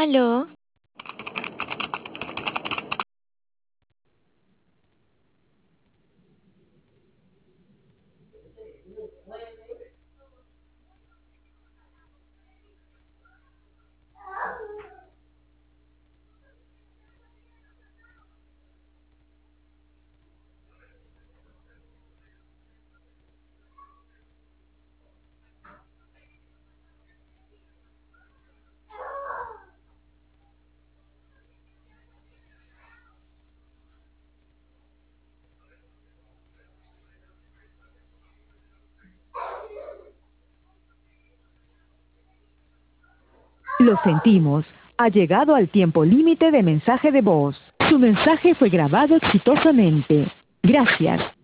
Aló, Lo sentimos. Ha llegado al tiempo límite de mensaje de voz. Su mensaje fue grabado exitosamente. Gracias.